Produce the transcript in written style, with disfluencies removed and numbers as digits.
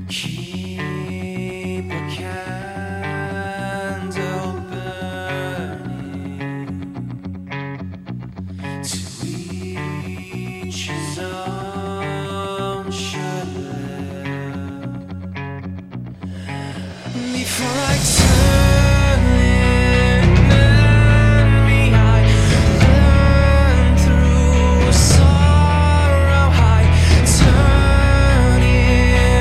Keep a candle burning to each his own should live before I